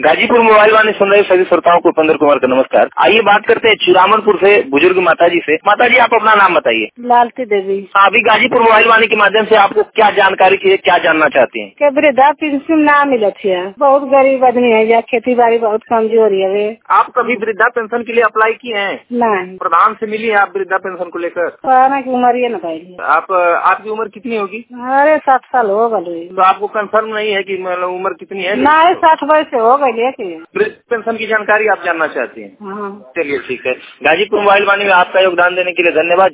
Ghazipur mobile वाणी सुन रहे सभी श्रोताओं को उपेंद्र कुमार का नमस्कार। आइए बात करते हैं चुरामनपुर से बुजुर्ग माताजी से। माताजी आप अपना नाम बताइए। लालती देवी। अभी गाजीपुर मोबाइल वाणी के माध्यम से आपको क्या जानकारी चाहिए, क्या जानना चाहती हैं? के वृद्धा पेंशन ना मिलत है, बहुत गरीब आदमी है, या खेती बाड़ी बहुत कमजोरी है। आप कभी वृद्धा पेंशन के लिए अप्लाई किए हैं? नहीं। प्रधान से मिली है आप वृद्धा पेंशन को लेकर? पुराना की उम्र ये न पाई। आपकी उम्र कितनी होगी? अरे 60 साल हो गए। तो आपको कंफर्म नहीं है कि मतलब उम्र कितनी है? नहीं 60 वर्ष से हो गई। वृद्ध पेंशन की जानकारी आप जानना चाहती हैं? हाँ। चलिए ठीक है। गाजीपुर मोबाइल वाणी में आपका योगदान देने के लिए धन्यवाद।